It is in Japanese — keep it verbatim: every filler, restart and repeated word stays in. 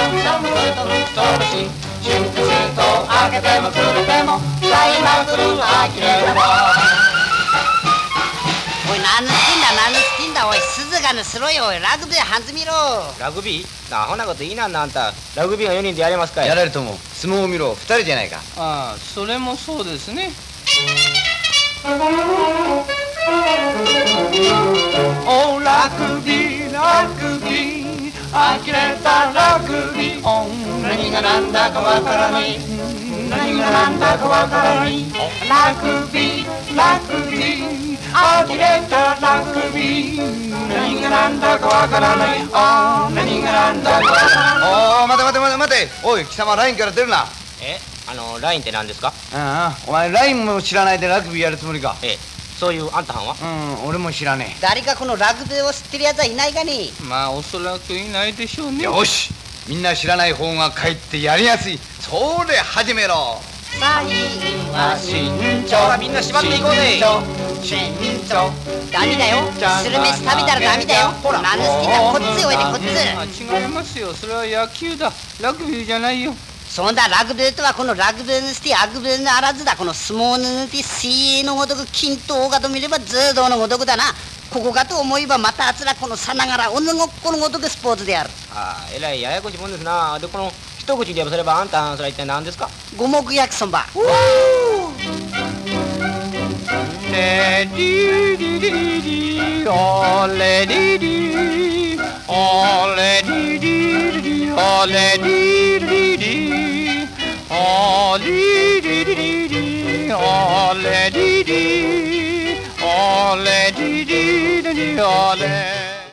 寒いと吹き飛ぶしシュートシュート開けてもくれても歌いまくる呆れんぼおい何の好きんだ何の好きんだおい鈴鹿のすろよおいラグビーはずみろラグビーなアホなこといいなんなあんたラグビーがよにんでやれますかいやられるとも相撲を見ろふたりじゃないかああそれもそうですねおラグビーラグビー呆れたラグビー何がなんだかわからない何がなんだかわからないラグビーラグビー呆れたラグビー何がなんだかわからない何がなんだかわからないおお待て待て待て待ておい貴様ラインから出るなえあのラインって何ですかああお前ラインも知らないでラグビーやるつもりかええそういうあんたはんはうん俺も知らね誰かこのラグビーを知ってるやつはいないかねまあおそらくいないでしょうえねよしみんな知らない方がかえってやりやすいそれ始めろサインは慎ほらみんな縛っていこうぜ慎重ダメだよスルメス食べたらダメだよ何の好きんだこっちおいでこっちあ違いますよそれは野球だラグビーじゃないよそんだラグビーとはこのラグビーにしてアグビーのあらずだこの相撲にして水泳のごとく均等がと見れば柔道のごとくだなここかと思えばまたあつらこのさながら鬼ごっこのごとくスポーツであるああえらいややこしいもんですなでこの一口でやばせればあんたそれは一体何ですか五目焼きそばレディディディディオレディディオレディディディオレディディディオレディディディオレディディオレディディディオレ